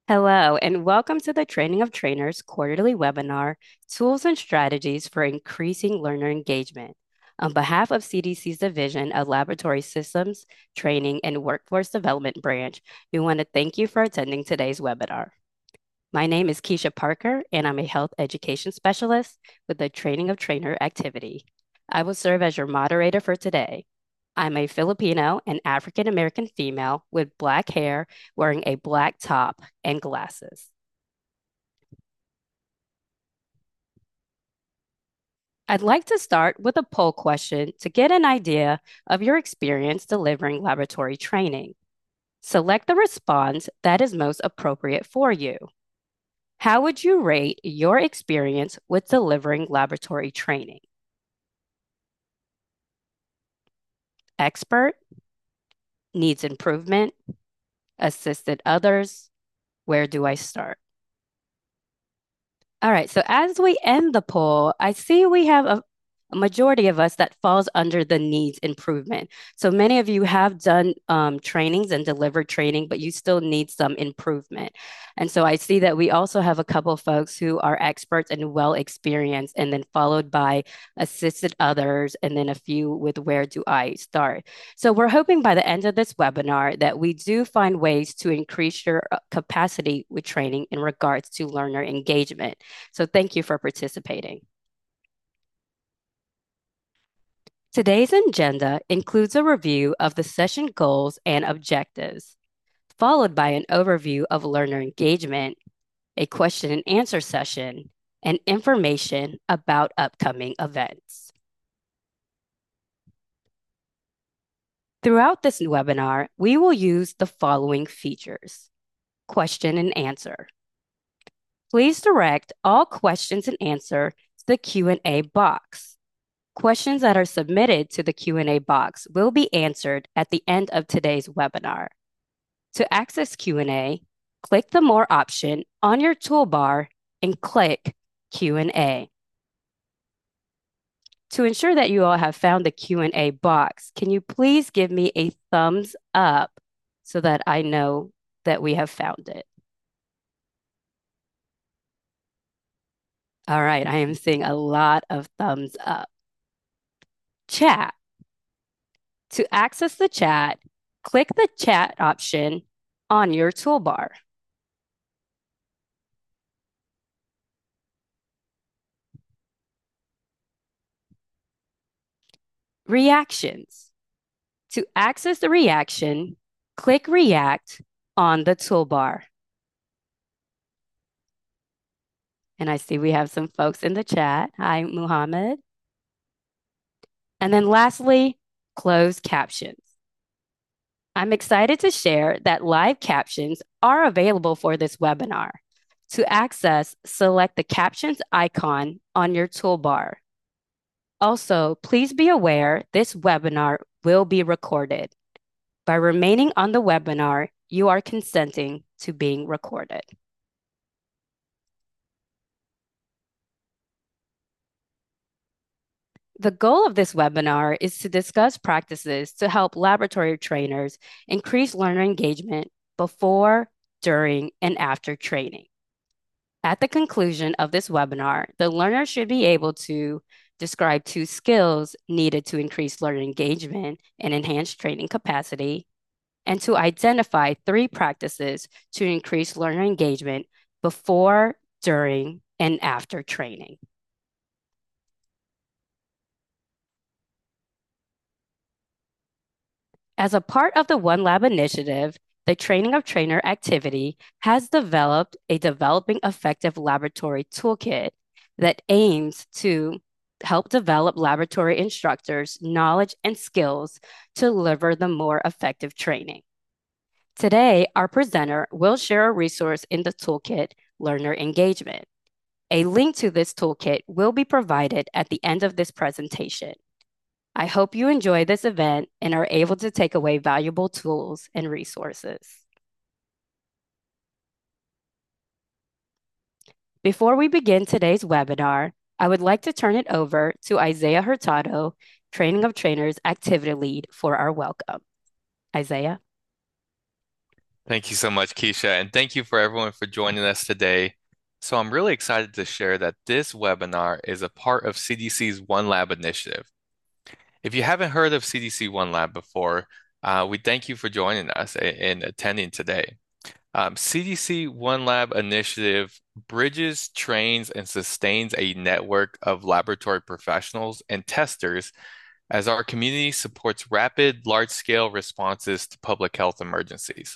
Hello, and welcome to the Training of Trainers quarterly webinar, Tools and Strategies for Increasing Learner Engagement. On behalf of CDC's Division of Laboratory Systems, Training, and Workforce Development Branch, we want to thank you for attending today's webinar. My name is Keisha Parker, and I'm a health education specialist with the Training of Trainer activity. I will serve as your moderator for today. I'm a Filipino and African American female with black hair, wearing a black top and glasses. I'd like to start with a poll question to get an idea of your experience delivering laboratory training. Select the response that is most appropriate for you. How would you rate your experience with delivering laboratory training? Expert, needs improvement, assisted others, where do I start? All right, so as we end the poll, I see we have a majority of us that falls under the needs improvement. So many of you have done trainings and delivered training, but you still need some improvement. And so I see that we also have a couple of folks who are experts and well experienced, and then followed by assisted others, and then a few with where do I start. So we're hoping by the end of this webinar that we do find ways to increase your capacity with training in regards to learner engagement. So thank you for participating. Today's agenda includes a review of the session goals and objectives, followed by an overview of learner engagement, a question and answer session, and information about upcoming events. Throughout this webinar, we will use the following features: question and answer. Please direct all questions and answer to the Q&A box. Questions that are submitted to the Q&A box will be answered at the end of today's webinar. To access Q&A, click the More option on your toolbar and click Q&A. To ensure that you all have found the Q&A box, can you please give me a thumbs up so that I know that we have found it? All right, I am seeing a lot of thumbs up. Chat. To access the chat, click the chat option on your toolbar. Reactions. To access the reaction, click React on the toolbar. And I see we have some folks in the chat. Hi, Muhammad. And then lastly, closed captions. I'm excited to share that live captions are available for this webinar. To access, select the captions icon on your toolbar. Also, please be aware this webinar will be recorded. By remaining on the webinar, you are consenting to being recorded. The goal of this webinar is to discuss practices to help laboratory trainers increase learner engagement before, during, and after training. At the conclusion of this webinar, the learner should be able to describe 2 skills needed to increase learner engagement and enhance training capacity, and to identify 3 practices to increase learner engagement before, during, and after training. As a part of the One Lab initiative, the Training of Trainer activity has developed a Developing Effective Laboratory Toolkit that aims to help develop laboratory instructors' knowledge and skills to deliver the more effective training. Today, our presenter will share a resource in the toolkit, Learner Engagement. A link to this toolkit will be provided at the end of this presentation. I hope you enjoy this event and are able to take away valuable tools and resources. Before we begin today's webinar, I would like to turn it over to Isaiah Hurtado, Training of Trainers Activity Lead, for our welcome. Isaiah. Thank you so much, Keisha, and thank you for everyone for joining us today. So I'm really excited to share that this webinar is a part of CDC's One Lab initiative. If you haven't heard of CDC One Lab before, we thank you for joining us and attending today. CDC One Lab initiative bridges, trains, and sustains a network of laboratory professionals and testers as our community supports rapid, large-scale responses to public health emergencies.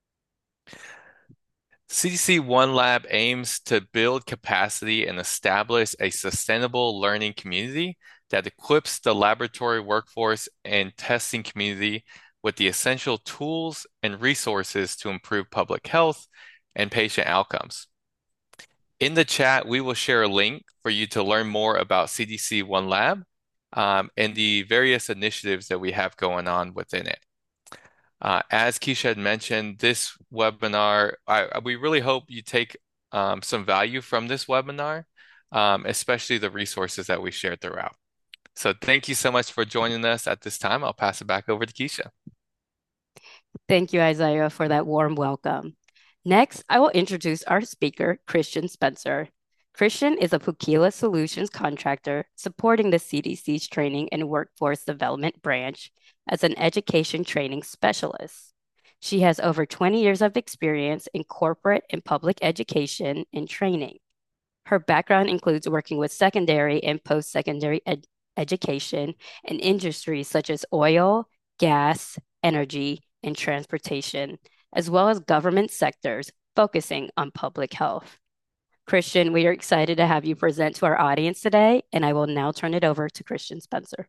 CDC One Lab aims to build capacity and establish a sustainable learning community that equips the laboratory workforce and testing community with the essential tools and resources to improve public health and patient outcomes. In the chat, we will share a link for you to learn more about CDC One Lab and the various initiatives that we have going on within it. As Keisha had mentioned, this webinar, we really hope you take some value from this webinar, especially the resources that we shared throughout. So thank you so much for joining us at this time. I'll pass it back over to Keisha. Thank you, Isaiah, for that warm welcome. Next, I will introduce our speaker, Christian Spencer. Christian is a Pukila Solutions contractor supporting the CDC's Training and Workforce Development branch as an education training specialist. She has over 20 years of experience in corporate and public education and training. Her background includes working with secondary and post-secondary education in industries such as oil, gas, energy, and transportation, as well as government sectors focusing on public health. Christian, we are excited to have you present to our audience today, and I will now turn it over to Christian Spencer.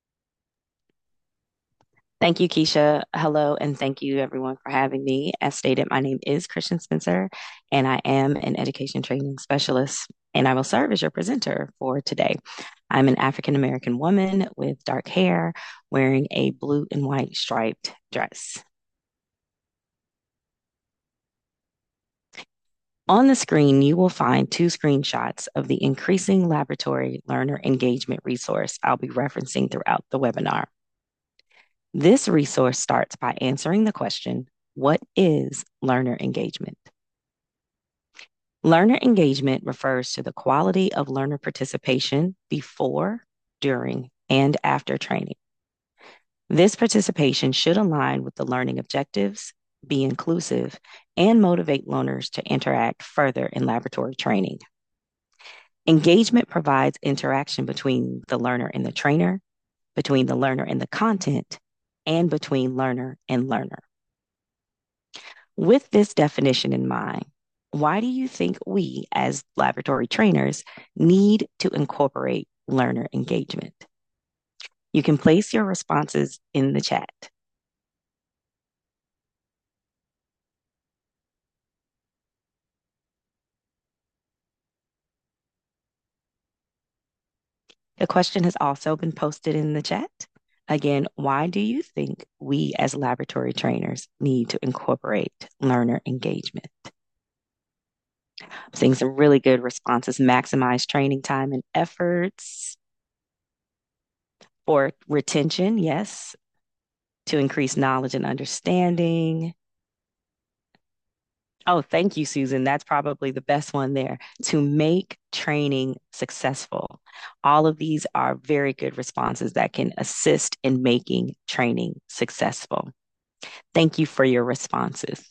Thank you, Keisha. Hello, and thank you everyone for having me. As stated, my name is Christian Spencer, and I am an education training specialist, and I will serve as your presenter for today. I'm an African American woman with dark hair wearing a blue and white striped dress. On the screen, you will find two screenshots of the Increasing Laboratory Learner Engagement resource I'll be referencing throughout the webinar. This resource starts by answering the question, what is learner engagement? Learner engagement refers to the quality of learner participation before, during, and after training. This participation should align with the learning objectives, be inclusive, and motivate learners to interact further in laboratory training. Engagement provides interaction between the learner and the trainer, between the learner and the content, and between learner and learner. With this definition in mind, why do you think we, as laboratory trainers, need to incorporate learner engagement? You can place your responses in the chat. The question has also been posted in the chat. Again, why do you think we as laboratory trainers need to incorporate learner engagement? I'm seeing some really good responses. Maximize training time and efforts. For retention, yes. To increase knowledge and understanding. Oh, thank you, Susan. That's probably the best one there. To make training successful. All of these are very good responses that can assist in making training successful. Thank you for your responses.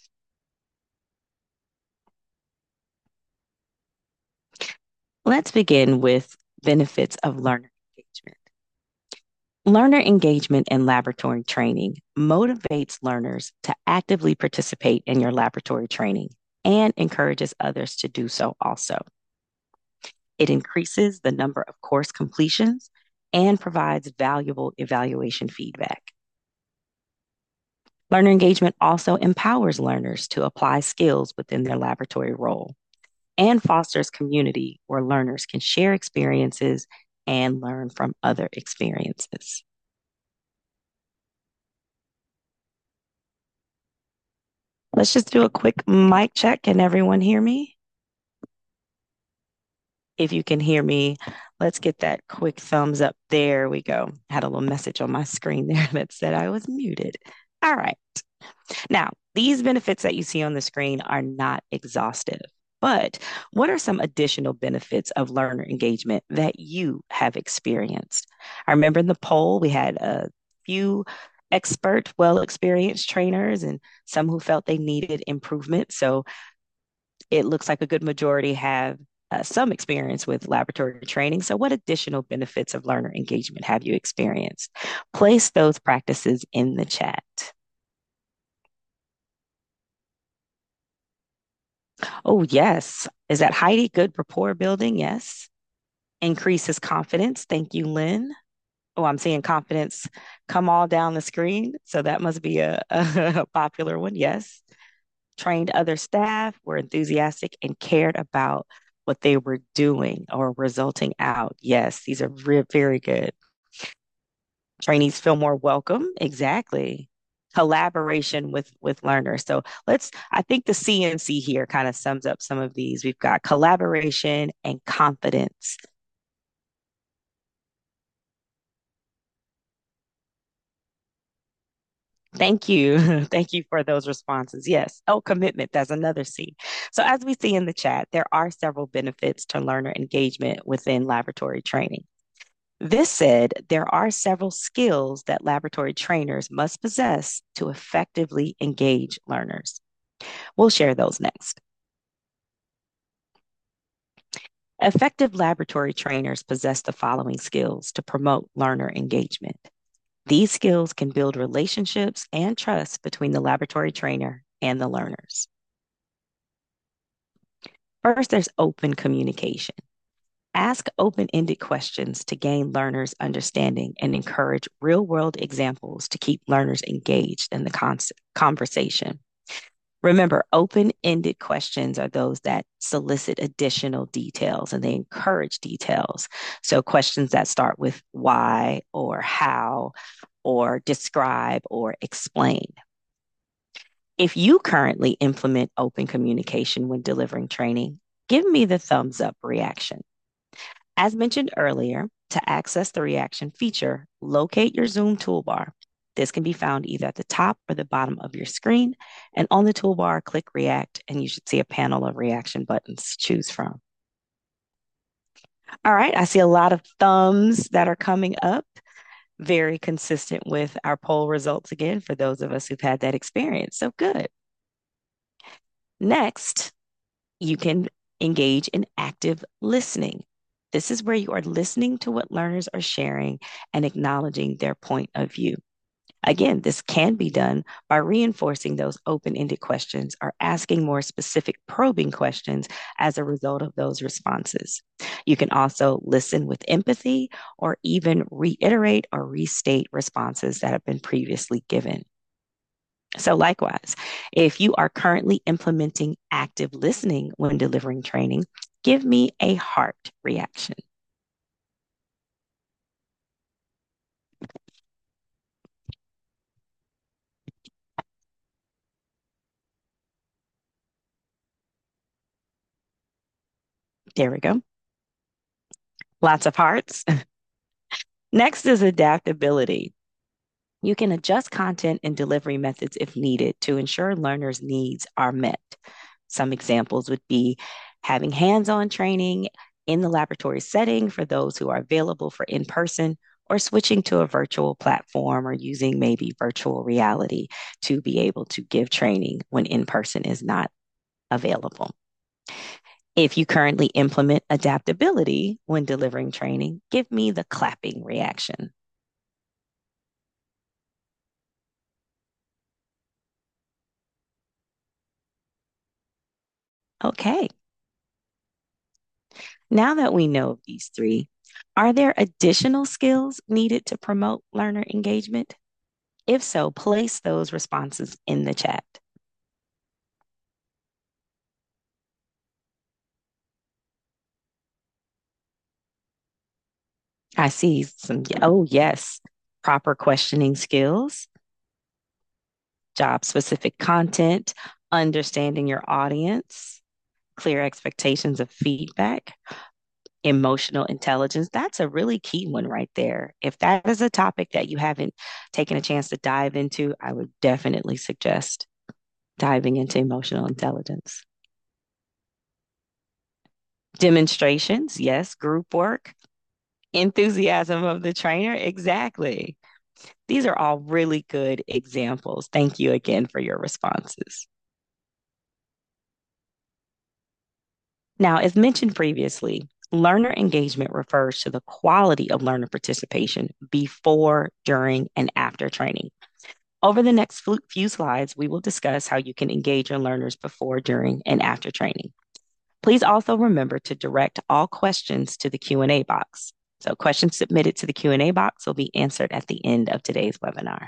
Let's begin with benefits of learner engagement. Learner engagement in laboratory training motivates learners to actively participate in your laboratory training and encourages others to do so also. It increases the number of course completions and provides valuable evaluation feedback. Learner engagement also empowers learners to apply skills within their laboratory role and fosters community where learners can share experiences and learn from other experiences. Let's just do a quick mic check. Can everyone hear me? If you can hear me, let's get that quick thumbs up. There we go. Had a little message on my screen there that said I was muted. All right. Now, These benefits that you see on the screen are not exhaustive, but what are some additional benefits of learner engagement that you have experienced? I remember in the poll, we had a few expert, well experienced trainers and some who felt they needed improvement. So it looks like a good majority have some experience with laboratory training. So, what additional benefits of learner engagement have you experienced? Place those practices in the chat. Oh, yes. Is that Heidi good rapport building? Yes. Increases confidence. Thank you, Lynn. Oh, I'm seeing confidence come all down the screen. So that must be a popular one. Yes. Trained other staff, were enthusiastic and cared about what they were doing or resulting out. Yes, these are very good. Trainees feel more welcome. Exactly. Collaboration with learners. So I think the CNC here kind of sums up some of these. We've got collaboration and confidence. Thank you. Thank you for those responses. Yes. Oh, commitment. That's another C. So, as we see in the chat, there are several benefits to learner engagement within laboratory training. This said, there are several skills that laboratory trainers must possess to effectively engage learners. We'll share those next. Effective laboratory trainers possess the following skills to promote learner engagement. These skills can build relationships and trust between the laboratory trainer and the learners. First, there's open communication. Ask open ended questions to gain learners' understanding and encourage real world examples to keep learners engaged in the conversation. Remember, open ended questions are those that solicit additional details and they encourage details. So, questions that start with why or how or describe or explain. If you currently implement open communication when delivering training, give me the thumbs up reaction. As mentioned earlier, to access the reaction feature, locate your Zoom toolbar. This can be found either at the top or the bottom of your screen. And on the toolbar, click React, and you should see a panel of reaction buttons to choose from. All right, I see a lot of thumbs that are coming up. Very consistent with our poll results again for those of us who've had that experience. So good. Next, you can engage in active listening. This is where you are listening to what learners are sharing and acknowledging their point of view. Again, this can be done by reinforcing those open ended questions or asking more specific probing questions as a result of those responses. You can also listen with empathy or even reiterate or restate responses that have been previously given. So, likewise, if you are currently implementing active listening when delivering training, give me a heart reaction. There we go. Lots of hearts. Next is adaptability. You can adjust content and delivery methods if needed to ensure learners' needs are met. Some examples would be having hands on training in the laboratory setting for those who are available for in person, or switching to a virtual platform or using maybe virtual reality to be able to give training when in person is not available. If you currently implement adaptability when delivering training, give me the clapping reaction. Okay. Now that we know these three, are there additional skills needed to promote learner engagement? If so, place those responses in the chat. I see some, oh, yes, proper questioning skills, job specific content, understanding your audience, clear expectations of feedback, emotional intelligence. That's a really key one right there. If that is a topic that you haven't taken a chance to dive into, I would definitely suggest. diving into emotional intelligence. Demonstrations, yes. Group work, enthusiasm of the trainer, exactly. These are all really good examples. Thank you again for your responses. Now, as mentioned previously, learner engagement refers to the quality of learner participation before, during, and after training. Over the next few slides, we will discuss how you can engage your learners before, during, and after training. Please also remember to direct all questions to the Q&A box. So questions submitted to the Q&A box will be answered at the end of today's webinar.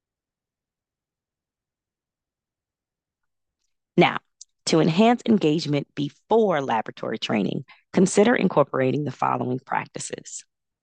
Now, to enhance engagement before laboratory training, consider incorporating the following practices.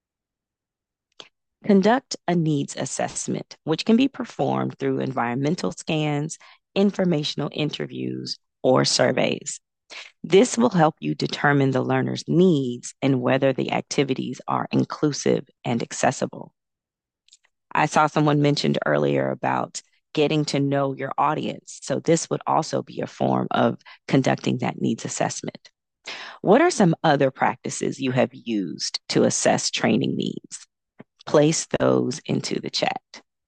Conduct a needs assessment, which can be performed through environmental scans, informational interviews, or surveys. This will help you determine the learner's needs and whether the activities are inclusive and accessible. I saw someone mentioned earlier about getting to know your audience. So this would also be a form of conducting that needs assessment. What are some other practices you have used to assess training needs? Place those into the chat.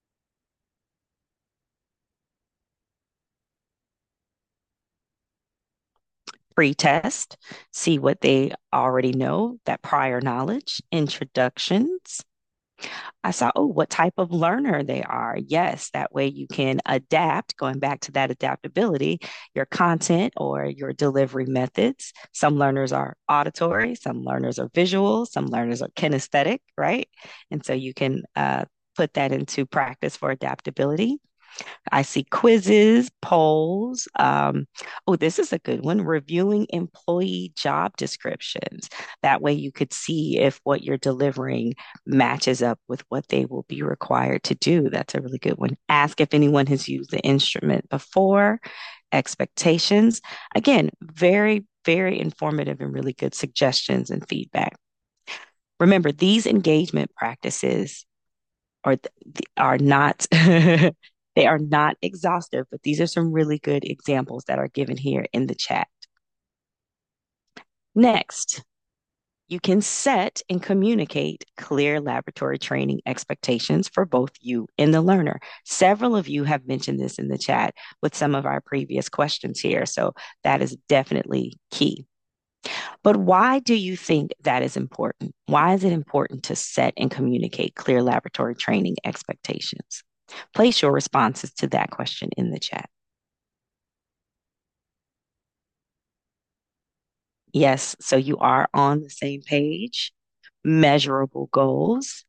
Pre-test, see what they already know, that prior knowledge, introductions. I saw, oh, what type of learner they are. Yes, that way you can adapt, going back to that adaptability, your content or your delivery methods. Some learners are auditory, some learners are visual, some learners are kinesthetic, right? And so you can put that into practice for adaptability. I see quizzes, polls. Oh, this is a good one. Reviewing employee job descriptions. That way you could see if what you're delivering matches up with what they will be required to do. That's a really good one. Ask if anyone has used the instrument before. Expectations. Again, very, very informative and really good suggestions and feedback. Remember, these engagement practices are not they are not exhaustive, but these are some really good examples that are given here in the chat. Next, you can set and communicate clear laboratory training expectations for both you and the learner. Several of you have mentioned this in the chat with some of our previous questions here, so that is definitely key. But why do you think that is important? Why is it important to set and communicate clear laboratory training expectations? Place your responses to that question in the chat. Yes, so you are on the same page. Measurable goals,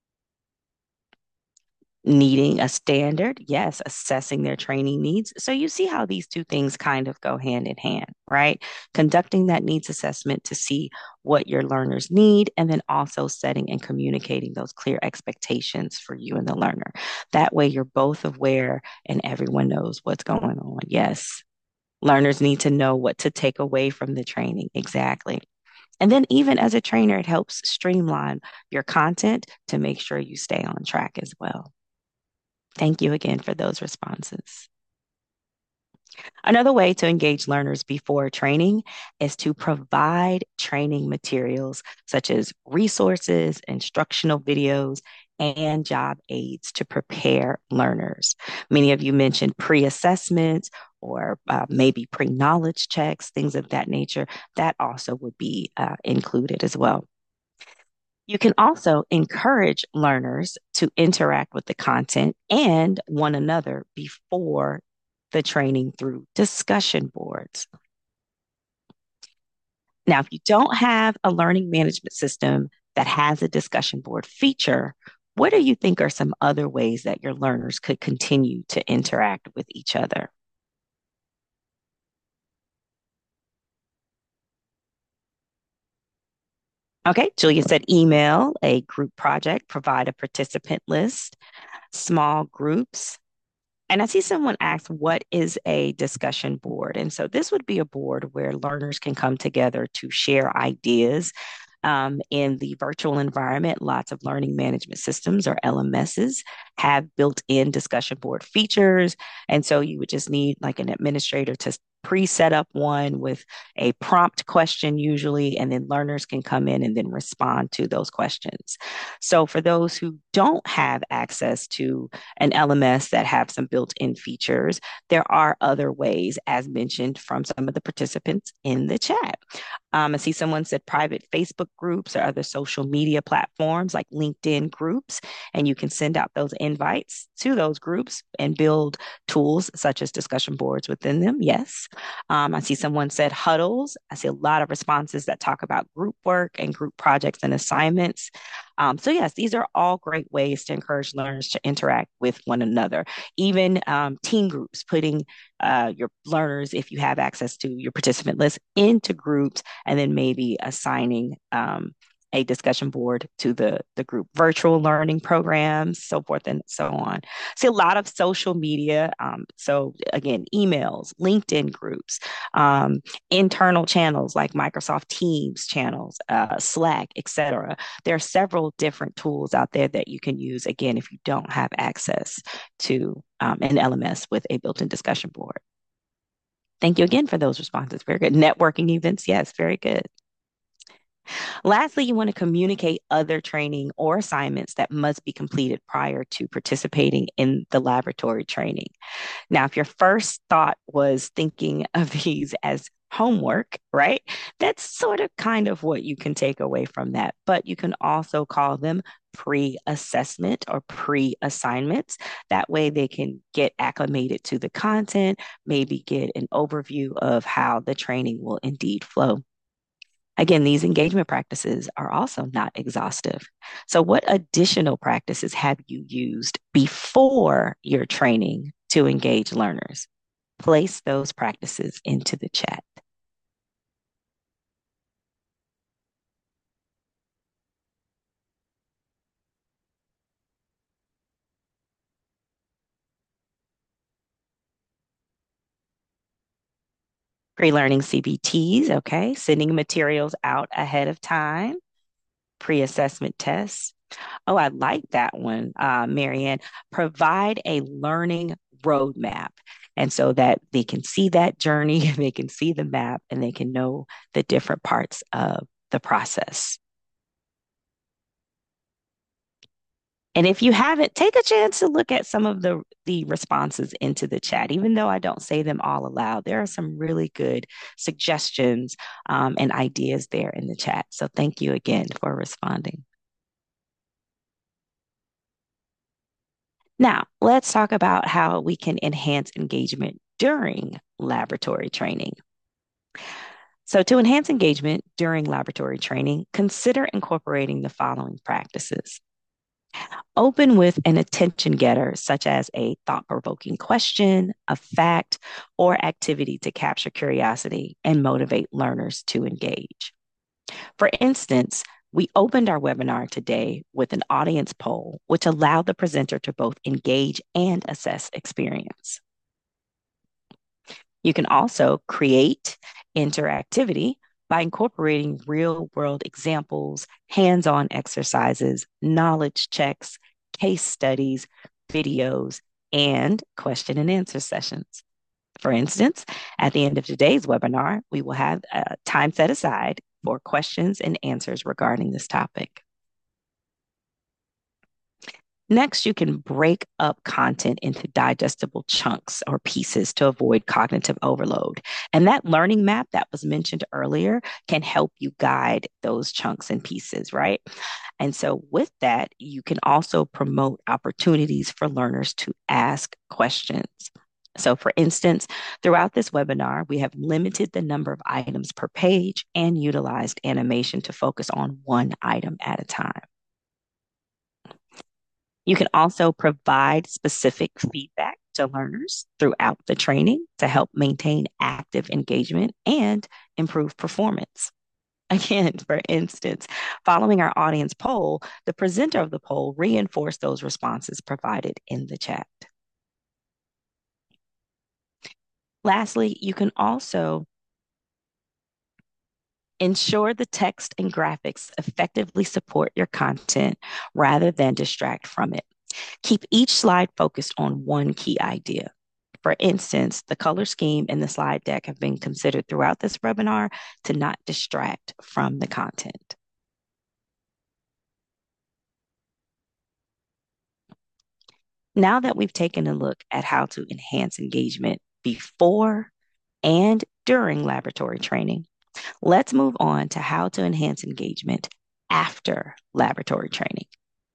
needing a standard, yes, assessing their training needs. So you see how these two things kind of go hand in hand, right? Conducting that needs assessment to see what your learners need, and then also setting and communicating those clear expectations for you and the learner. That way you're both aware and everyone knows what's going on. Yes. Learners need to know what to take away from the training. Exactly. And then, even as a trainer, it helps streamline your content to make sure you stay on track as well. Thank you again for those responses. Another way to engage learners before training is to provide training materials such as resources, instructional videos, and job aids to prepare learners. Many of you mentioned pre-assessments or maybe pre-knowledge checks, things of that nature. That also would be included as well. You can also encourage learners to interact with the content and one another before the training through discussion boards. Now, if you don't have a learning management system that has a discussion board feature, what do you think are some other ways that your learners could continue to interact with each other? Okay, Julia said email, a group project, provide a participant list, small groups. And I see someone ask, what is a discussion board? And so this would be a board where learners can come together to share ideas. In the virtual environment, lots of learning management systems or LMSs have built-in discussion board features. And so you would just need like an administrator to pre-set up one with a prompt question usually, and then learners can come in and then respond to those questions. So for those who don't have access to an LMS that have some built-in features, there are other ways, as mentioned from some of the participants in the chat. I see someone said private Facebook groups or other social media platforms like LinkedIn groups, and you can send out those invites to those groups and build tools such as discussion boards within them. Yes. I see someone said huddles. I see a lot of responses that talk about group work and group projects and assignments. So yes, these are all great ways to encourage learners to interact with one another. Even team groups, putting your learners, if you have access to your participant list, into groups, and then maybe assigning a discussion board to the group, virtual learning programs, so forth and so on. See a lot of social media. So again, emails, LinkedIn groups, internal channels like Microsoft Teams channels, Slack, etc. There are several different tools out there that you can use, again, if you don't have access to an LMS with a built-in discussion board. Thank you again for those responses. Very good. Networking events, yes, very good. Lastly, you want to communicate other training or assignments that must be completed prior to participating in the laboratory training. Now, if your first thought was thinking of these as homework, right? That's sort of kind of what you can take away from that. But you can also call them pre-assessment or pre-assignments. That way they can get acclimated to the content, maybe get an overview of how the training will indeed flow. Again, these engagement practices are also not exhaustive. So, what additional practices have you used before your training to engage learners? Place those practices into the chat. Pre-learning CBTs, okay, sending materials out ahead of time, pre-assessment tests. Oh, I like that one, Marianne. Provide a learning roadmap. And so that they can see that journey, they can see the map, and they can know the different parts of the process. And if you haven't, take a chance to look at some of the responses into the chat. Even though I don't say them all aloud, there are some really good suggestions and ideas there in the chat. So thank you again for responding. Now, let's talk about how we can enhance engagement during laboratory training. So, to enhance engagement during laboratory training, consider incorporating the following practices. Open with an attention getter, such as a thought provoking question, a fact, or activity to capture curiosity and motivate learners to engage. For instance, we opened our webinar today with an audience poll, which allowed the presenter to both engage and assess experience. You can also create interactivity by incorporating real world examples, hands on exercises, knowledge checks, case studies, videos, and question and answer sessions. For instance, at the end of today's webinar, we will have time set aside for questions and answers regarding this topic. Next, you can break up content into digestible chunks or pieces to avoid cognitive overload. And that learning map that was mentioned earlier can help you guide those chunks and pieces, right? And so, with that, you can also promote opportunities for learners to ask questions. So, for instance, throughout this webinar, we have limited the number of items per page and utilized animation to focus on one item at a time. You can also provide specific feedback to learners throughout the training to help maintain active engagement and improve performance. Again, for instance, following our audience poll, the presenter of the poll reinforced those responses provided in the chat. Lastly, you can also Ensure the text and graphics effectively support your content rather than distract from it. Keep each slide focused on one key idea. For instance, the color scheme and the slide deck have been considered throughout this webinar to not distract from the content. Now that we've taken a look at how to enhance engagement before and during laboratory training, let's move on to how to enhance engagement after laboratory training.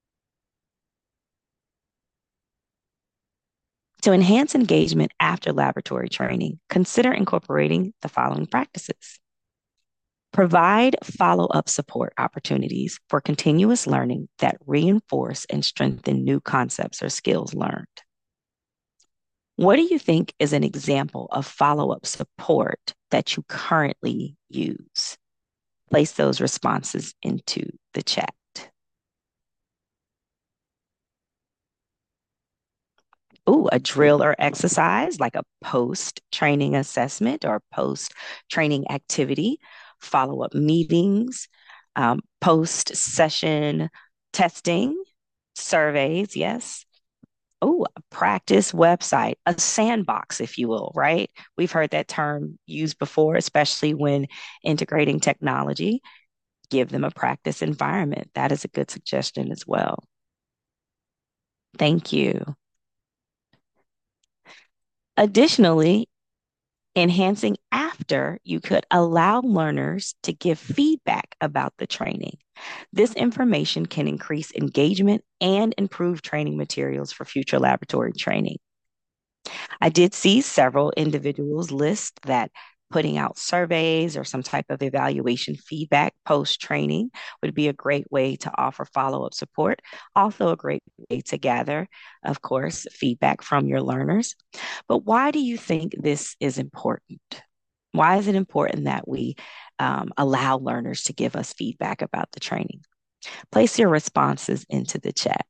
To enhance engagement after laboratory training, consider incorporating the following practices. Provide follow-up support opportunities for continuous learning that reinforce and strengthen new concepts or skills learned. What do you think is an example of follow-up support that you currently use? Place those responses into the chat. Ooh, a drill or exercise like a post-training assessment or post-training activity, follow-up meetings, post-session testing, surveys, yes. Oh, a practice website, a sandbox, if you will, right? We've heard that term used before, especially when integrating technology. Give them a practice environment. That is a good suggestion as well. Thank you. Additionally, enhancing after, you could allow learners to give feedback about the training. This information can increase engagement and improve training materials for future laboratory training. I did see several individuals list that putting out surveys or some type of evaluation feedback post training would be a great way to offer follow up support. Also, a great way to gather, of course, feedback from your learners. But why do you think this is important? Why is it important that we allow learners to give us feedback about the training? Place your responses into the chat.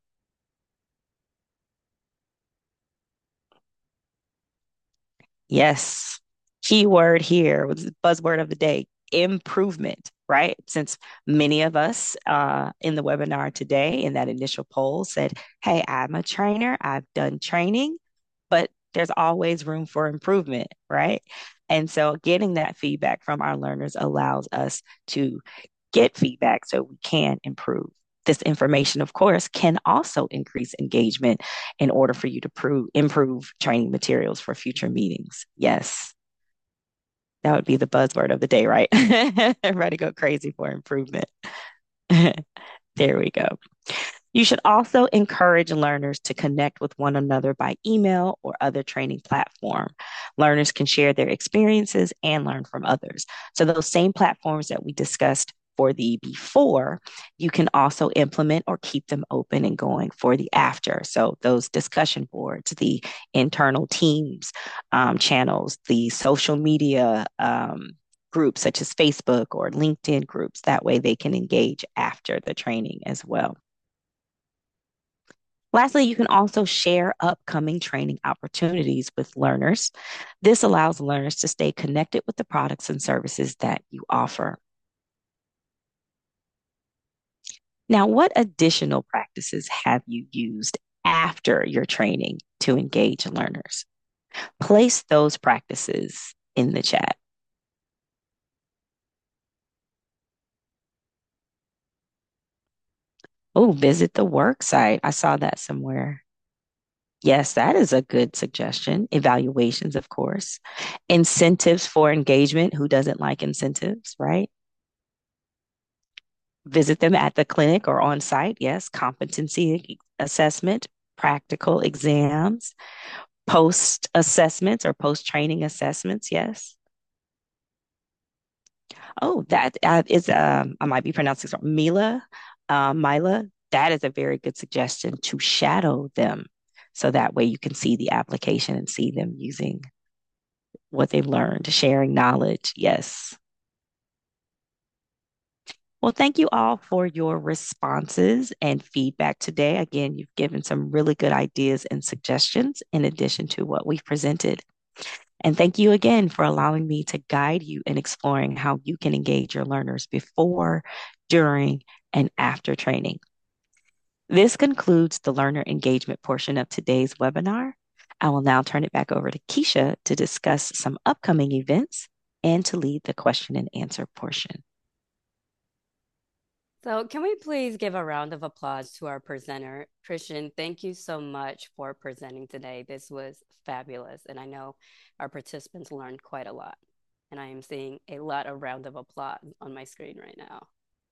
Yes, keyword here was the buzzword of the day, improvement, right? Since many of us in the webinar today in that initial poll said, hey, I'm a trainer, I've done training, but there's always room for improvement, right? And so getting that feedback from our learners allows us to get feedback so we can improve. This information, of course, can also increase engagement in order for you to improve training materials for future meetings. Yes, that would be the buzzword of the day, right? Everybody go crazy for improvement. There we go. You should also encourage learners to connect with one another by email or other training platform. Learners can share their experiences and learn from others. So those same platforms that we discussed for the before, you can also implement or keep them open and going for the after. So those discussion boards, the internal teams channels, the social media groups such as Facebook or LinkedIn groups, that way they can engage after the training as well. Lastly, you can also share upcoming training opportunities with learners. This allows learners to stay connected with the products and services that you offer. Now, what additional practices have you used after your training to engage learners? Place those practices in the chat. Oh, visit the work site. I saw that somewhere. Yes, that is a good suggestion. Evaluations, of course. Incentives for engagement. Who doesn't like incentives, right? Visit them at the clinic or on site. Yes, competency assessment, practical exams, post assessments or post training assessments. Yes. Oh, that is, I might be pronouncing it wrong. Mila, that is a very good suggestion to shadow them. So that way you can see the application and see them using what they've learned, sharing knowledge. Yes. Well, thank you all for your responses and feedback today. Again, you've given some really good ideas and suggestions in addition to what we've presented. And thank you again for allowing me to guide you in exploring how you can engage your learners before, during, and after training. This concludes the learner engagement portion of today's webinar. I will now turn it back over to Keisha to discuss some upcoming events and to lead the question and answer portion. So, can we please give a round of applause to our presenter? Christian, thank you so much for presenting today. This was fabulous, and I know our participants learned quite a lot. And I am seeing a lot of round of applause on my screen right now.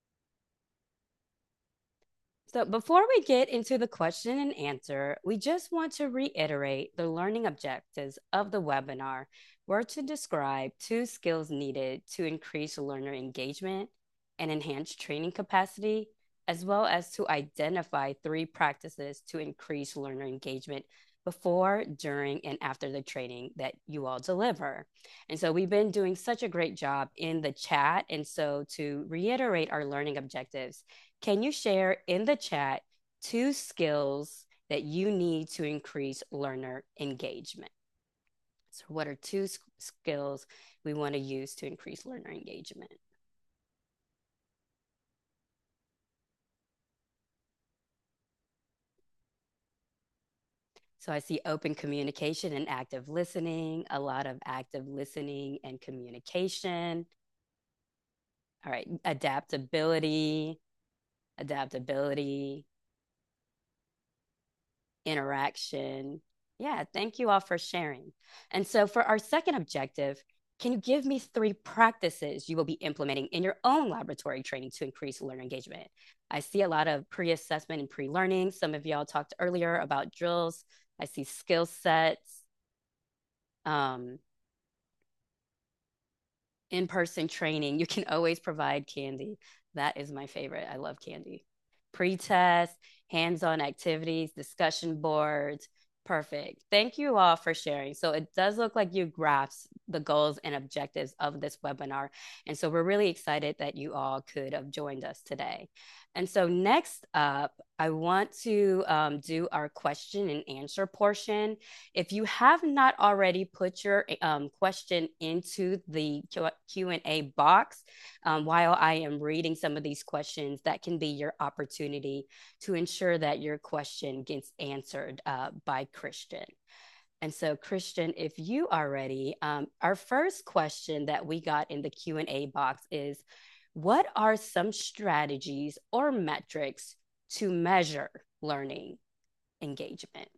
So, before we get into the question and answer, we just want to reiterate the learning objectives of the webinar were to describe 2 skills needed to increase learner engagement and enhance training capacity, as well as to identify 3 practices to increase learner engagement before, during, and after the training that you all deliver. And so we've been doing such a great job in the chat. And so to reiterate our learning objectives, can you share in the chat 2 skills that you need to increase learner engagement? So what are 2 skills we want to use to increase learner engagement? So I see open communication and active listening, a lot of active listening and communication. All right, adaptability, interaction. Yeah, thank you all for sharing. And so for our second objective, can you give me 3 practices you will be implementing in your own laboratory training to increase learner engagement? I see a lot of pre-assessment and pre-learning. Some of y'all talked earlier about drills. I see skill sets, in-person training. You can always provide candy. That is my favorite. I love candy. Pre-test, hands-on activities, discussion boards. Perfect. Thank you all for sharing. So it does look like you grasped the goals and objectives of this webinar. And so we're really excited that you all could have joined us today. And so next up, I want to do our question and answer portion. If you have not already put your question into the Q&A box, while I am reading some of these questions, that can be your opportunity to ensure that your question gets answered by Christian. And so, Christian, if you are ready, our first question that we got in the Q&A box is, what are some strategies or metrics to measure learning engagement?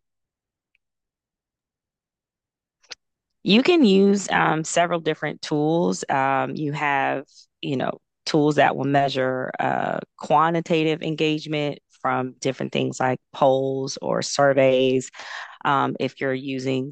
You can use several different tools. You have, tools that will measure quantitative engagement from different things like polls or surveys. If you're using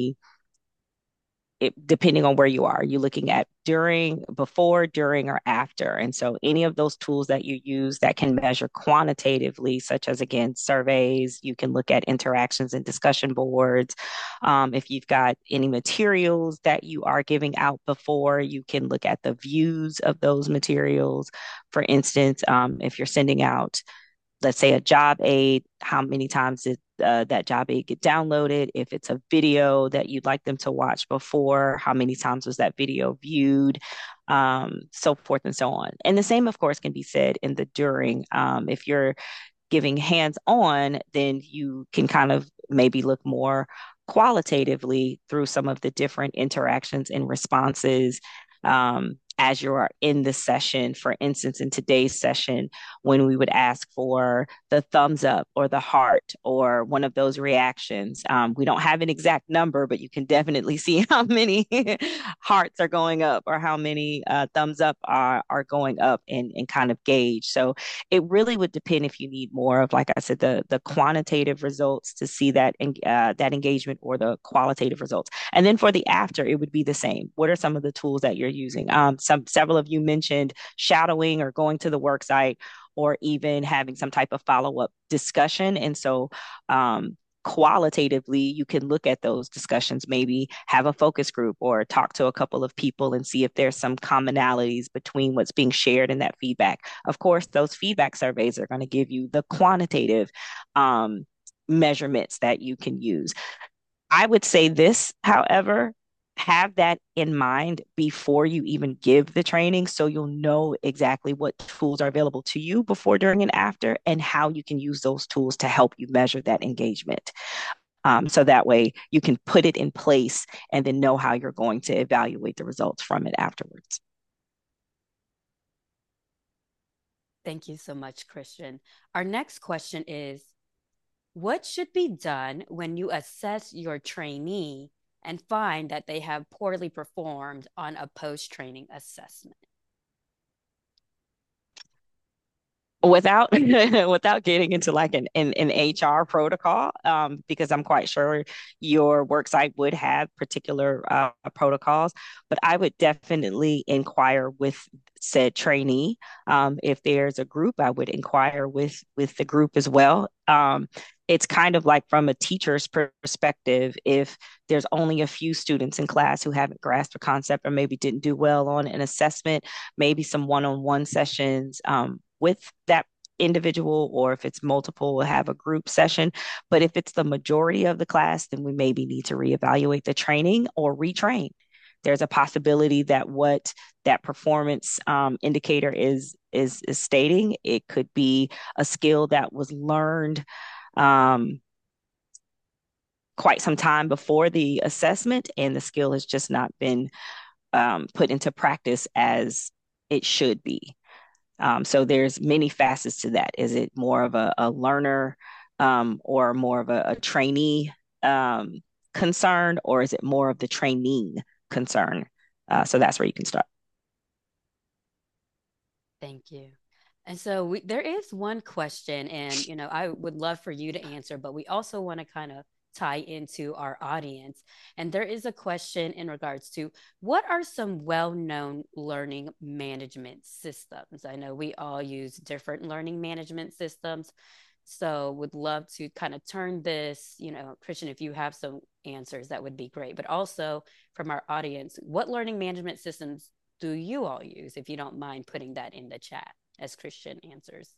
depending on where you are, you're looking at before, during, or after. And so any of those tools that you use that can measure quantitatively, such as, again, surveys, you can look at interactions and discussion boards. If you've got any materials that you are giving out before, you can look at the views of those materials. For instance, if you're sending out, let's say, a job aid, how many times did that job aid get downloaded? If it's a video that you'd like them to watch before, how many times was that video viewed? So forth and so on. And the same, of course, can be said in the during. If you're giving hands-on, then you can kind of maybe look more qualitatively through some of the different interactions and responses as you are in the session. For instance, in today's session, when we would ask for the thumbs up or the heart or one of those reactions, we don't have an exact number, but you can definitely see how many hearts are going up or how many thumbs up are going up, and kind of gauge. So it really would depend if you need more of, like I said, the quantitative results to see that that engagement, or the qualitative results. And then for the after, it would be the same. What are some of the tools that you're using? Several of you mentioned shadowing or going to the work site, or even having some type of follow-up discussion. And so qualitatively, you can look at those discussions, maybe have a focus group or talk to a couple of people and see if there's some commonalities between what's being shared in that feedback. Of course, those feedback surveys are going to give you the quantitative measurements that you can use. I would say this, however, have that in mind before you even give the training so you'll know exactly what tools are available to you before, during, and after, and how you can use those tools to help you measure that engagement. So that way you can put it in place and then know how you're going to evaluate the results from it afterwards. Thank you so much, Christian. Our next question is, what should be done when you assess your trainee and find that they have poorly performed on a post-training assessment? Without without getting into like an HR protocol, because I'm quite sure your work site would have particular protocols, but I would definitely inquire with said trainee. If there's a group, I would inquire with the group as well. It's kind of like from a teacher's perspective, if there's only a few students in class who haven't grasped a concept or maybe didn't do well on an assessment, maybe some one-on-one sessions with that individual, or if it's multiple, we'll have a group session. But if it's the majority of the class, then we maybe need to reevaluate the training or retrain. There's a possibility that what that performance indicator is stating, it could be a skill that was learned um, quite some time before the assessment, and the skill has just not been put into practice as it should be. So there's many facets to that. Is it more of a learner or more of a trainee concern, or is it more of the training concern? So that's where you can start. Thank you. And so there is one question, and I would love for you to answer, but we also want to kind of tie into our audience. And there is a question in regards to what are some well-known learning management systems? I know we all use different learning management systems. So would love to kind of turn this, Christian, if you have some answers, that would be great. But also from our audience, what learning management systems do you all use, if you don't mind putting that in the chat as Christian answers?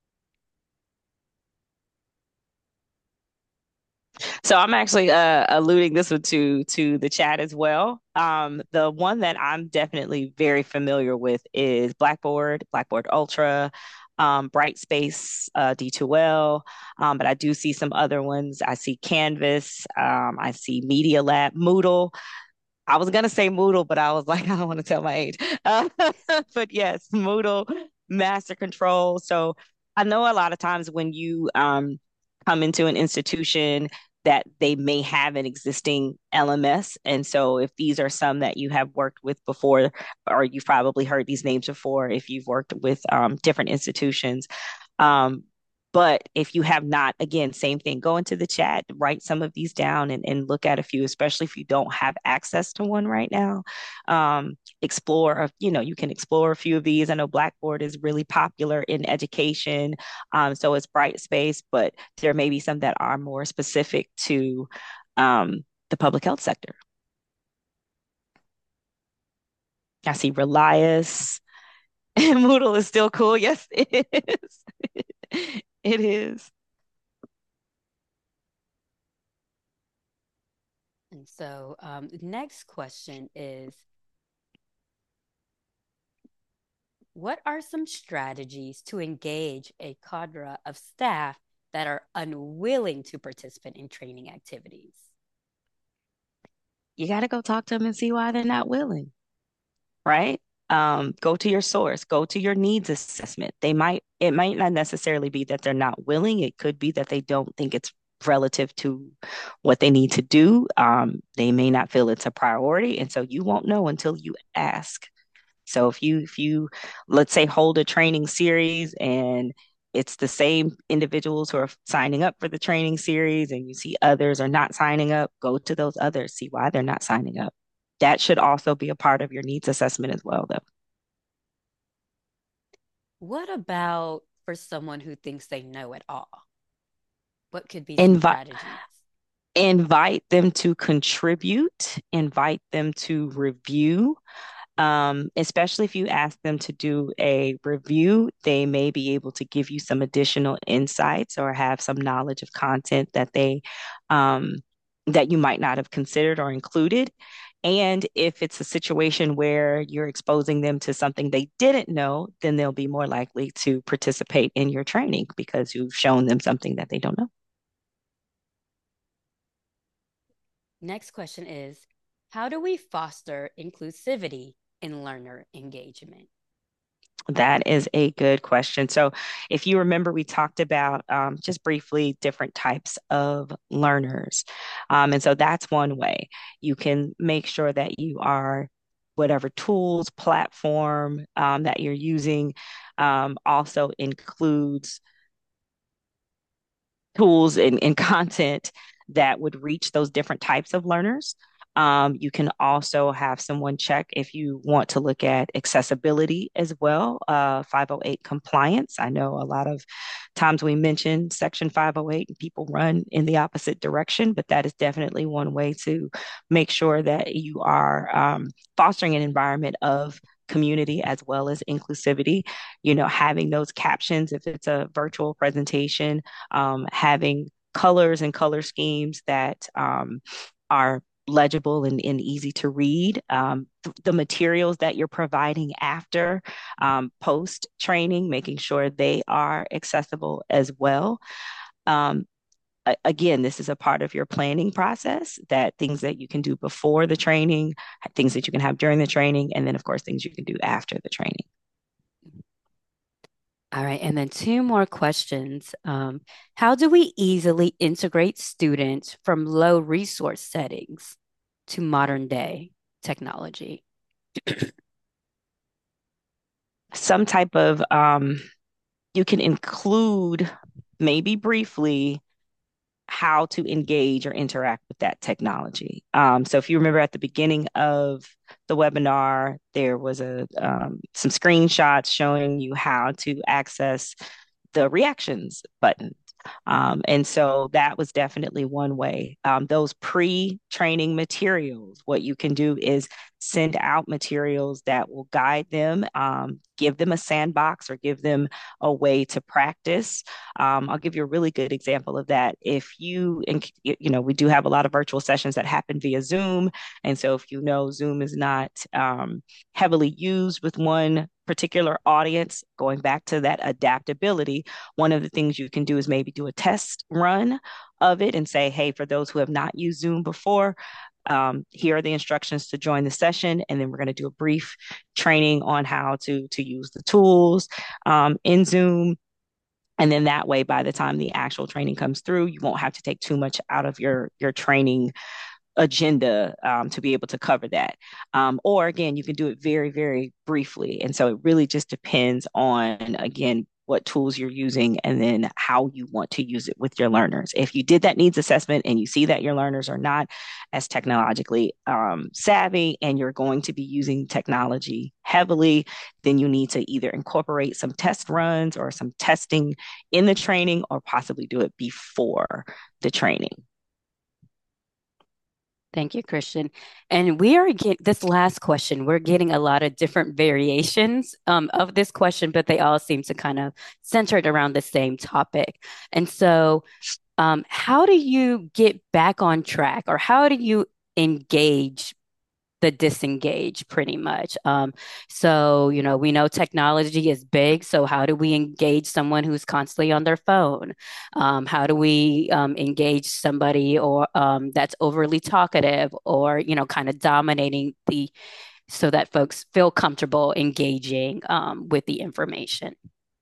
So I'm actually alluding this one to the chat as well. The one that I'm definitely very familiar with is Blackboard, Blackboard Ultra, Brightspace, D2L, but I do see some other ones. I see Canvas, I see Media Lab, Moodle. I was gonna say Moodle, but I was like, I don't want to tell my age. But yes, Moodle, Master Control. So I know a lot of times when you come into an institution that they may have an existing LMS. And so if these are some that you have worked with before, or you've probably heard these names before, if you've worked with different institutions, um, but if you have not, again, same thing, go into the chat, write some of these down and look at a few, especially if you don't have access to one right now. Explore, you can explore a few of these. I know Blackboard is really popular in education. So is Brightspace, but there may be some that are more specific to the public health sector. I see Relias. Moodle is still cool. Yes, it is. It is. And so next question is, what are some strategies to engage a cadre of staff that are unwilling to participate in training activities? You got to go talk to them and see why they're not willing, right? Go to your source, go to your needs assessment. It might not necessarily be that they're not willing. It could be that they don't think it's relative to what they need to do. They may not feel it's a priority. And so you won't know until you ask. So if you let's say hold a training series and it's the same individuals who are signing up for the training series and you see others are not signing up, go to those others, see why they're not signing up. That should also be a part of your needs assessment as well, though. What about for someone who thinks they know it all? What could be some Invite strategies? invite them to contribute, invite them to review. Especially if you ask them to do a review, they may be able to give you some additional insights or have some knowledge of content that they um, that you might not have considered or included. And if it's a situation where you're exposing them to something they didn't know, then they'll be more likely to participate in your training because you've shown them something that they don't know. Next question is, how do we foster inclusivity in learner engagement? That is a good question. So, if you remember, we talked about just briefly different types of learners. And so that's one way you can make sure that you are, whatever tools, platform that you're using, also includes tools and content that would reach those different types of learners. You can also have someone check if you want to look at accessibility as well, 508 compliance. I know a lot of times we mention Section 508 and people run in the opposite direction, but that is definitely one way to make sure that you are fostering an environment of community as well as inclusivity. Having those captions if it's a virtual presentation, having colors and color schemes that are legible and easy to read. The materials that you're providing after post training, making sure they are accessible as well. Um, Again, this is a part of your planning process, that things that you can do before the training, things that you can have during the training, and then, of course, things you can do after the training. All right, and then two more questions. How do we easily integrate students from low resource settings to modern day technology? Some type of, you can include maybe briefly how to engage or interact with that technology. So if you remember at the beginning of the webinar, there was some screenshots showing you how to access the reactions button. And so that was definitely one way. Those pre-training materials, what you can do is send out materials that will guide them, give them a sandbox or give them a way to practice. I'll give you a really good example of that. We do have a lot of virtual sessions that happen via Zoom. And so if Zoom is not heavily used with one particular audience, going back to that adaptability, one of the things you can do is maybe do a test run of it and say, hey, for those who have not used Zoom before, here are the instructions to join the session, and then we're going to do a brief training on how to use the tools in Zoom. And then that way, by the time the actual training comes through, you won't have to take too much out of your training agenda to be able to cover that. Or again, you can do it very, very briefly. And so it really just depends on, again, what tools you're using and then how you want to use it with your learners. If you did that needs assessment and you see that your learners are not as technologically savvy and you're going to be using technology heavily, then you need to either incorporate some test runs or some testing in the training or possibly do it before the training. Thank you, Christian. And we are getting this last question. We're getting a lot of different variations of this question, but they all seem to kind of centered around the same topic. And so, how do you get back on track, or how do you engage the disengage pretty much? So, we know technology is big. So how do we engage someone who's constantly on their phone? How do we engage somebody or that's overly talkative or, kind of dominating so that folks feel comfortable engaging with the information?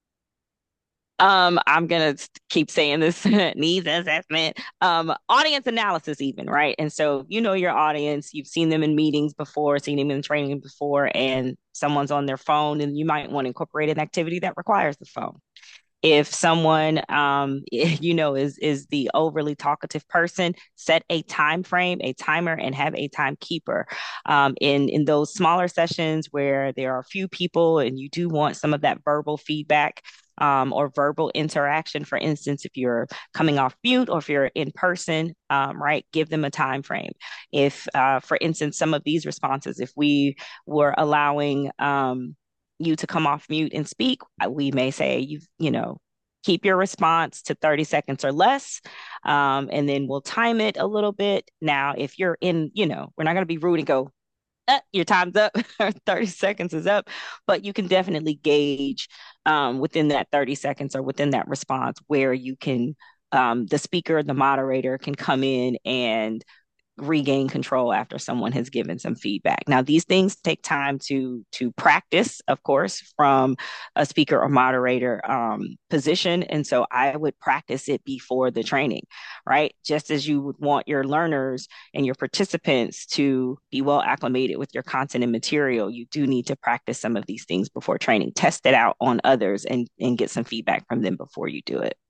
I'm gonna keep saying this needs assessment, audience analysis, even, right? And so your audience, you've seen them in meetings before, seen them in training before, and someone's on their phone, and you might want to incorporate an activity that requires the phone. If someone is the overly talkative person, set a time frame, a timer, and have a timekeeper. In those smaller sessions where there are a few people and you do want some of that verbal feedback, or verbal interaction. For instance, if you're coming off mute or if you're in person, right, give them a time frame. If, for instance, some of these responses, if we were allowing you to come off mute and speak, we may say, Keep your response to 30 seconds or less, and then we'll time it a little bit. Now, if you're in, we're not going to be rude and go, your time's up, 30 seconds is up, but you can definitely gauge within that 30 seconds or within that response where you can, the speaker, the moderator can come in and regain control after someone has given some feedback. Now, these things take time to practice, of course, from a speaker or moderator position. And so I would practice it before the training, right? Just as you would want your learners and your participants to be well acclimated with your content and material, you do need to practice some of these things before training. Test it out on others and get some feedback from them before you do it.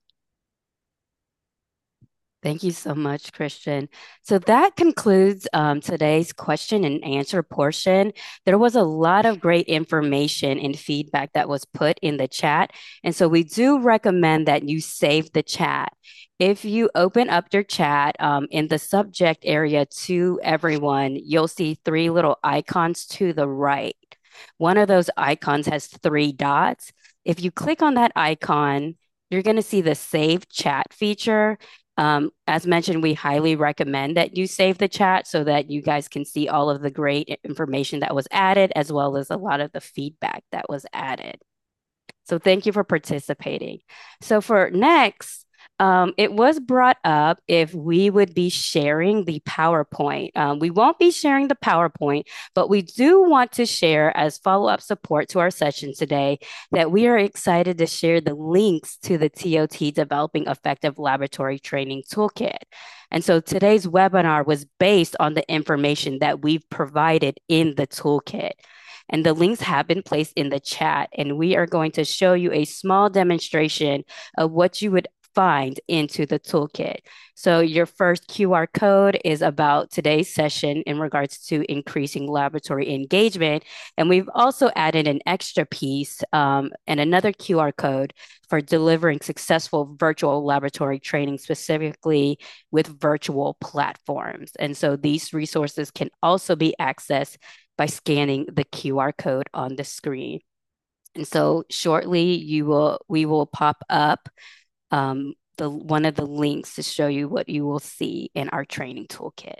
Thank you so much, Christian. So that concludes today's question and answer portion. There was a lot of great information and feedback that was put in the chat. And so we do recommend that you save the chat. If you open up your chat in the subject area to everyone, you'll see three little icons to the right. One of those icons has three dots. If you click on that icon, you're going to see the save chat feature. As mentioned, we highly recommend that you save the chat so that you guys can see all of the great information that was added, as well as a lot of the feedback that was added. So thank you for participating. So for next, it was brought up if we would be sharing the PowerPoint. We won't be sharing the PowerPoint, but we do want to share as follow-up support to our session today that we are excited to share the links to the TOT Developing Effective Laboratory Training Toolkit. And so today's webinar was based on the information that we've provided in the toolkit. And the links have been placed in the chat, and we are going to show you a small demonstration of what you would find into the toolkit. So your first QR code is about today's session in regards to increasing laboratory engagement. And we've also added an extra piece and another QR code for delivering successful virtual laboratory training, specifically with virtual platforms. And so these resources can also be accessed by scanning the QR code on the screen. And so shortly we will pop up one of the links to show you what you will see in our training toolkit.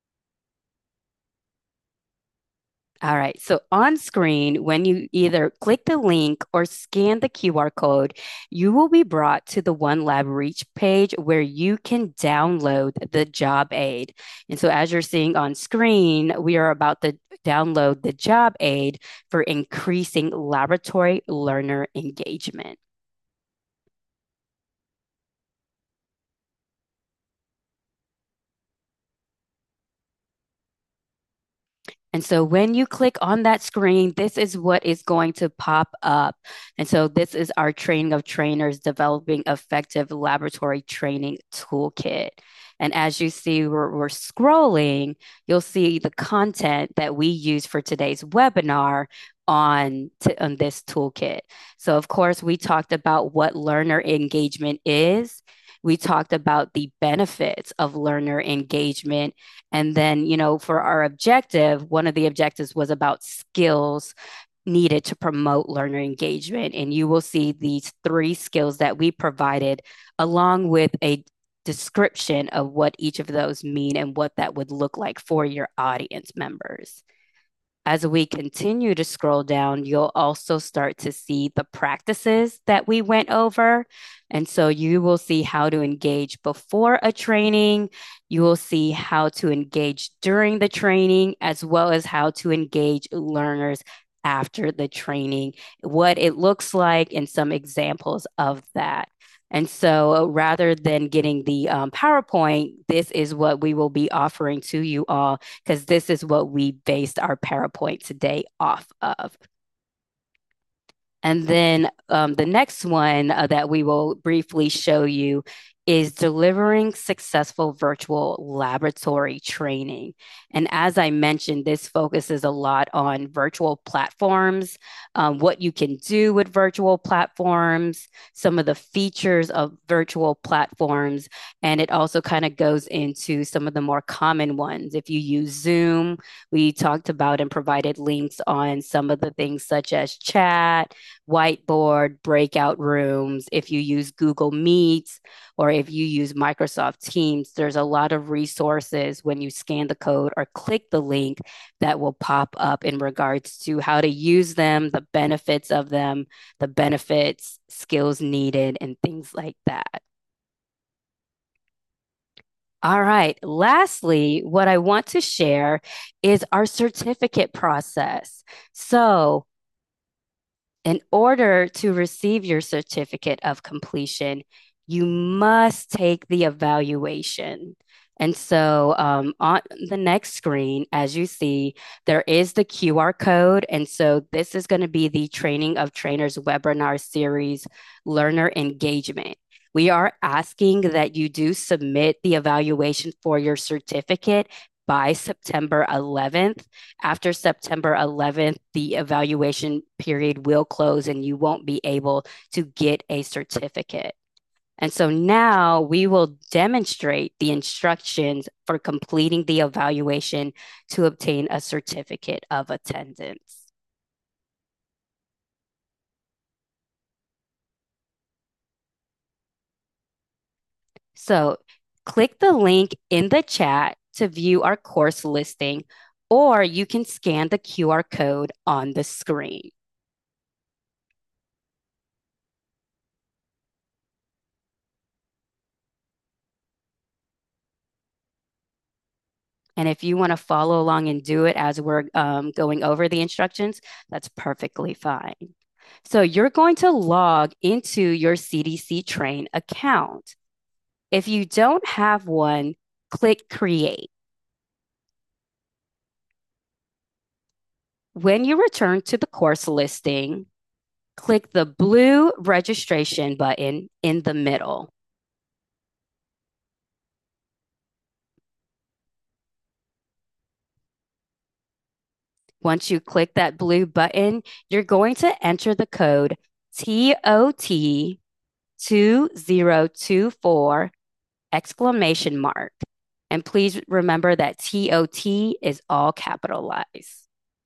All right, so on screen, when you either click the link or scan the QR code, you will be brought to the OneLab Reach page where you can download the job aid. And so as you're seeing on screen, we are about to download the job aid for increasing laboratory learner engagement. And so when you click on that screen, this is what is going to pop up. And so this is our Training of Trainers Developing Effective Laboratory Training Toolkit. And as you see, we're scrolling, you'll see the content that we use for today's webinar on this toolkit. So of course, we talked about what learner engagement is. We talked about the benefits of learner engagement. And then, for our objective, one of the objectives was about skills needed to promote learner engagement. And you will see these three skills that we provided, along with a description of what each of those mean and what that would look like for your audience members. As we continue to scroll down, you'll also start to see the practices that we went over. And so you will see how to engage before a training. You will see how to engage during the training, as well as how to engage learners after the training, what it looks like, and some examples of that. And so rather than getting the PowerPoint, this is what we will be offering to you all, because this is what we based our PowerPoint today off of. And then the next one that we will briefly show you is delivering successful virtual laboratory training. And as I mentioned, this focuses a lot on virtual platforms, what you can do with virtual platforms, some of the features of virtual platforms, and it also kind of goes into some of the more common ones. If you use Zoom, we talked about and provided links on some of the things such as chat, whiteboard, breakout rooms. If you use Google Meets or if you use Microsoft Teams, there's a lot of resources when you scan the code or click the link that will pop up in regards to how to use them, the benefits of them, the benefits, skills needed, and things like that. All right. Lastly, what I want to share is our certificate process. So, in order to receive your certificate of completion, you must take the evaluation. And so on the next screen, as you see, there is the QR code. And so this is going to be the Training of Trainers webinar series, Learner Engagement. We are asking that you do submit the evaluation for your certificate by September 11th. After September 11th, the evaluation period will close and you won't be able to get a certificate. And so now we will demonstrate the instructions for completing the evaluation to obtain a certificate of attendance. So click the link in the chat to view our course listing, or you can scan the QR code on the screen. And if you want to follow along and do it as we're going over the instructions, that's perfectly fine. So you're going to log into your CDC Train account. If you don't have one, click Create. When you return to the course listing, click the blue registration button in the middle. Once you click that blue button, you're going to enter the code TOT 2024 exclamation mark. And please remember that TOT is all capitalized.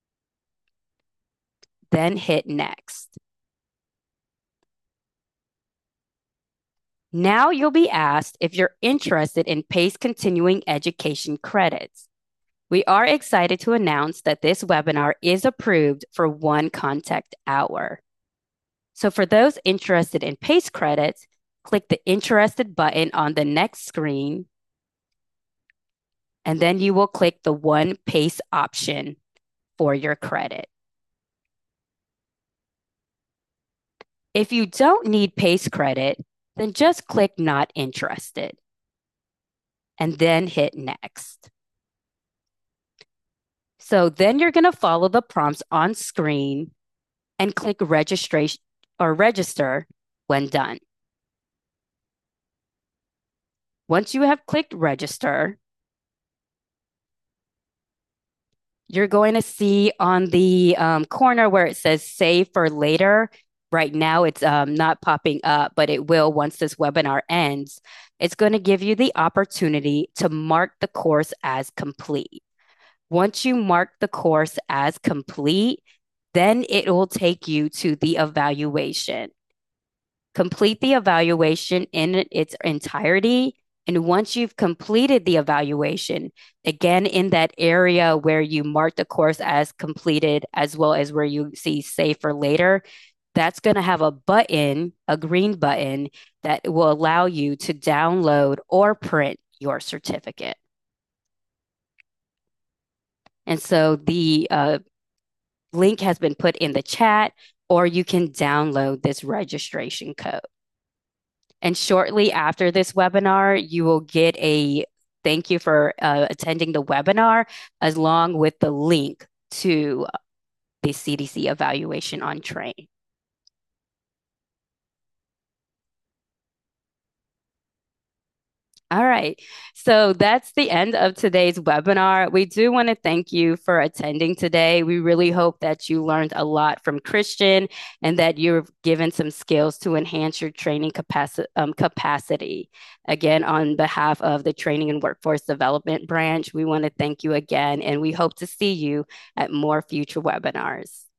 Then hit next. Now you'll be asked if you're interested in PACE continuing education credits. We are excited to announce that this webinar is approved for 1 contact hour. So for those interested in PACE credits, click the interested button on the next screen, and then you will click the 1 PACE option for your credit. If you don't need PACE credit, then just click Not Interested, and then hit Next. So then you're going to follow the prompts on screen and click Registration or Register when done. Once you have clicked Register, you're going to see on the corner where it says Save for Later. Right now, it's not popping up, but it will once this webinar ends. It's going to give you the opportunity to mark the course as complete. Once you mark the course as complete, then it will take you to the evaluation. Complete the evaluation in its entirety. And once you've completed the evaluation, again, in that area where you mark the course as completed, as well as where you see Save for Later, that's going to have a button, a green button, that will allow you to download or print your certificate. And so the link has been put in the chat, or you can download this registration code. And shortly after this webinar, you will get a thank you for attending the webinar, along with the link to the CDC evaluation on Train. All right. So that's the end of today's webinar. We do want to thank you for attending today. We really hope that you learned a lot from Christian and that you're given some skills to enhance your training capacity. Again, on behalf of the Training and Workforce Development branch, we want to thank you again, and we hope to see you at more future webinars.